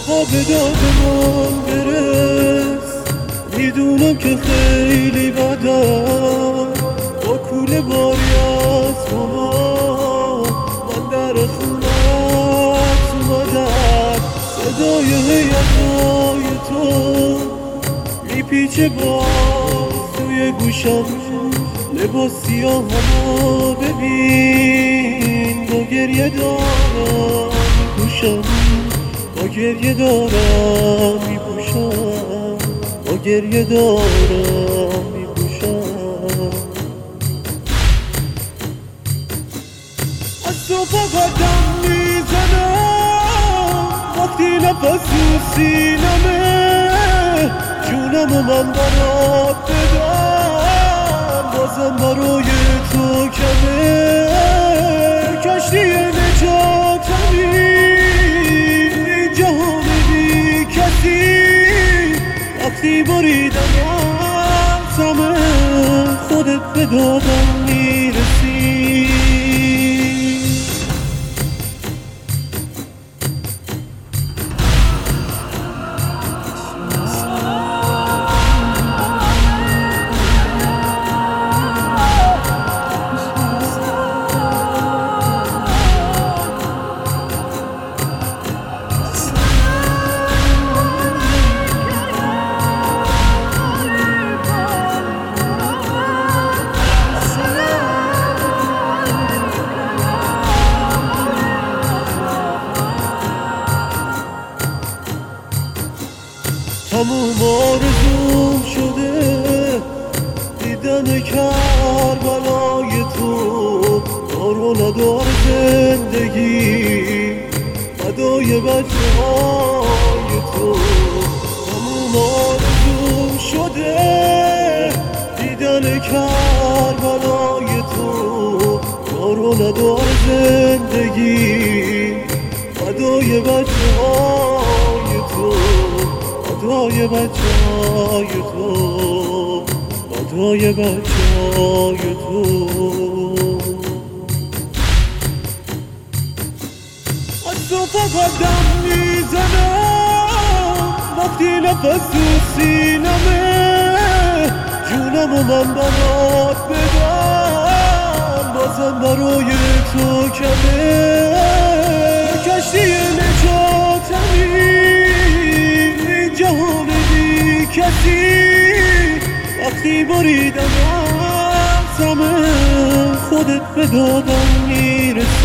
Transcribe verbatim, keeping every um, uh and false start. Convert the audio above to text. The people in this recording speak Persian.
آقا به داد من برس، میدونم که خیلی بدم با کوله باری از ماما من در خونت اومدم. صدای هیجای تو میپیچه باز توی گوشم، لباس سیاهمو ببین با گریه دارم میپوشم، با گریه دارم میپوشم، با گریه دارم میپوشم. از تو فقط دم میزنم وقتی نفس تو سینمه، جونمو من برات بدم بازم برای تو کمه. کشتی نجاتمی این جهان بی کسی، وقتی بریدم از همه خودت به دادم میرسی. تموم آرزوم شده دیدن کربلای تو، دار و ندار زندگی فدای بچه های تو. تموم آرزوم شده دیدن کربلای تو، دار و ندار زندگی فدای بچه های تو، فدای بچه های تو، فدای بچه های تو. از تو فقط دم میزنم وقتی نفس تو سینمه، جونمو من برات بدم بازم برای تو کمه. کشتی نجاتمی جهان بی کسی، وقتی بریدم از همه خودت به دادم میرسی.